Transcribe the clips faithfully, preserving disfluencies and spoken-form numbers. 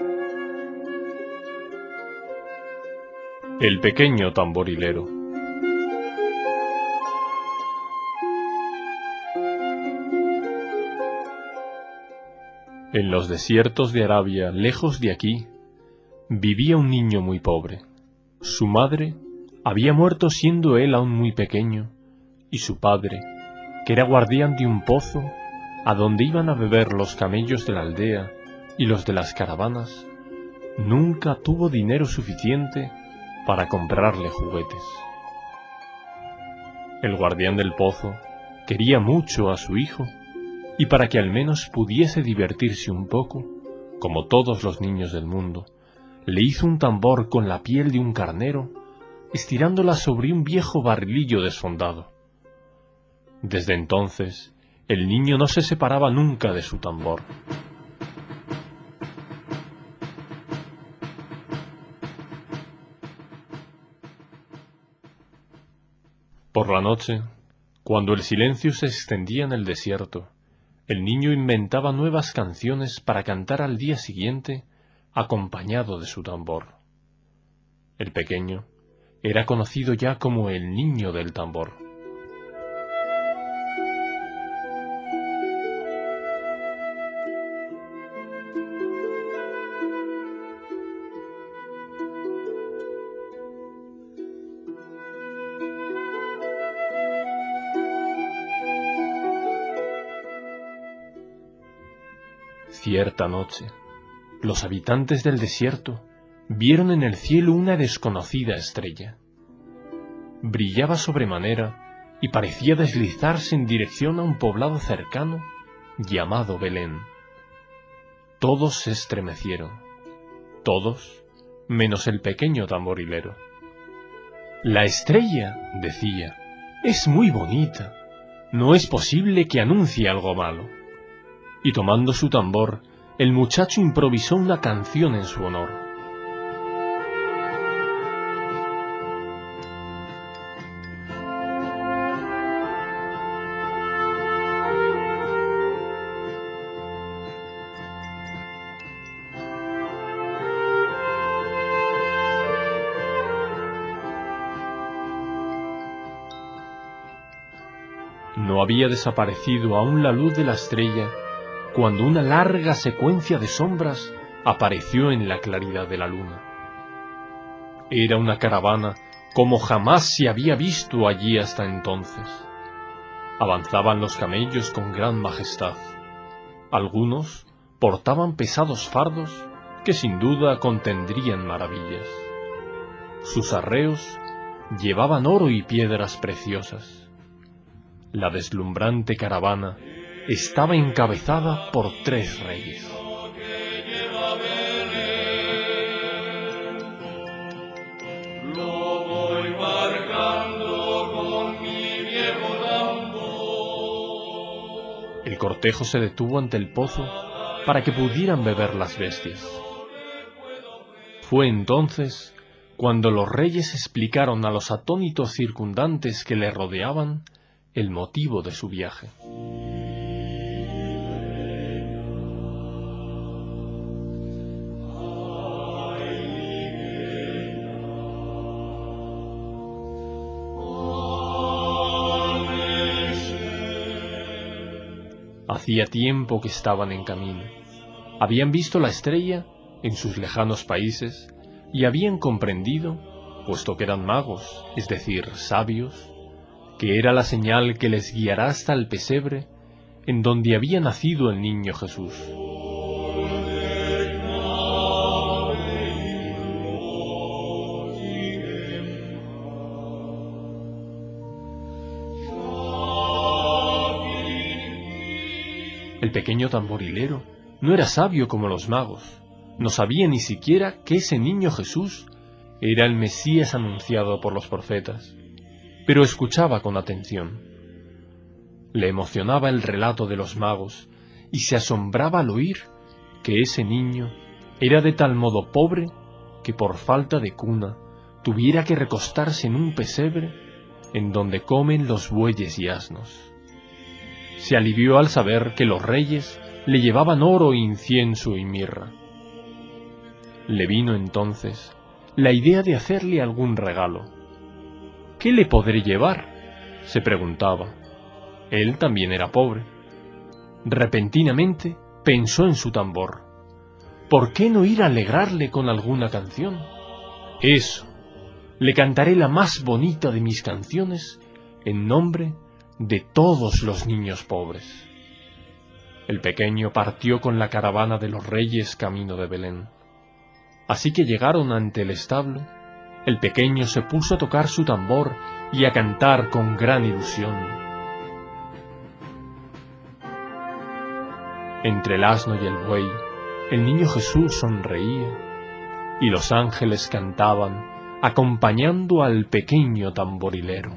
El pequeño tamborilero. En los desiertos de Arabia, lejos de aquí, vivía un niño muy pobre. Su madre había muerto siendo él aún muy pequeño, y su padre, que era guardián de un pozo, a donde iban a beber los camellos de la aldea y los de las caravanas, nunca tuvo dinero suficiente para comprarle juguetes. El guardián del pozo quería mucho a su hijo, y para que al menos pudiese divertirse un poco, como todos los niños del mundo, le hizo un tambor con la piel de un carnero, estirándola sobre un viejo barrilillo desfondado. Desde entonces, el niño no se separaba nunca de su tambor. Por la noche, cuando el silencio se extendía en el desierto, el niño inventaba nuevas canciones para cantar al día siguiente, acompañado de su tambor. El pequeño era conocido ya como el niño del tambor. Cierta noche, los habitantes del desierto vieron en el cielo una desconocida estrella. Brillaba sobremanera y parecía deslizarse en dirección a un poblado cercano llamado Belén. Todos se estremecieron, todos menos el pequeño tamborilero. «La estrella», decía, «es muy bonita. No es posible que anuncie algo malo». Y tomando su tambor, el muchacho improvisó una canción en su honor. No había desaparecido aún la luz de la estrella cuando una larga secuencia de sombras apareció en la claridad de la luna. Era una caravana como jamás se había visto allí hasta entonces. Avanzaban los camellos con gran majestad. Algunos portaban pesados fardos que sin duda contendrían maravillas. Sus arreos llevaban oro y piedras preciosas. La deslumbrante caravana estaba encabezada por tres reyes. El cortejo se detuvo ante el pozo para que pudieran beber las bestias. Fue entonces cuando los reyes explicaron a los atónitos circundantes que le rodeaban el motivo de su viaje. Hacía tiempo que estaban en camino. Habían visto la estrella en sus lejanos países y habían comprendido, puesto que eran magos, es decir, sabios, que era la señal que les guiará hasta el pesebre en donde había nacido el niño Jesús. El pequeño tamborilero no era sabio como los magos, no sabía ni siquiera que ese niño Jesús era el Mesías anunciado por los profetas, pero escuchaba con atención. Le emocionaba el relato de los magos y se asombraba al oír que ese niño era de tal modo pobre que por falta de cuna tuviera que recostarse en un pesebre en donde comen los bueyes y asnos. Se alivió al saber que los reyes le llevaban oro, incienso y mirra. Le vino entonces la idea de hacerle algún regalo. ¿Qué le podré llevar?, se preguntaba. Él también era pobre. Repentinamente pensó en su tambor. ¿Por qué no ir a alegrarle con alguna canción? Eso, le cantaré la más bonita de mis canciones en nombre de todos los niños pobres. El pequeño partió con la caravana de los reyes camino de Belén. Así que llegaron ante el establo, el pequeño se puso a tocar su tambor y a cantar con gran ilusión. Entre el asno y el buey, el niño Jesús sonreía, y los ángeles cantaban, acompañando al pequeño tamborilero.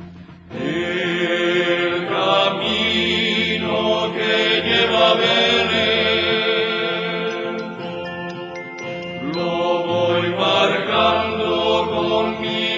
El camino que lleva a Belén lo voy marcando con mi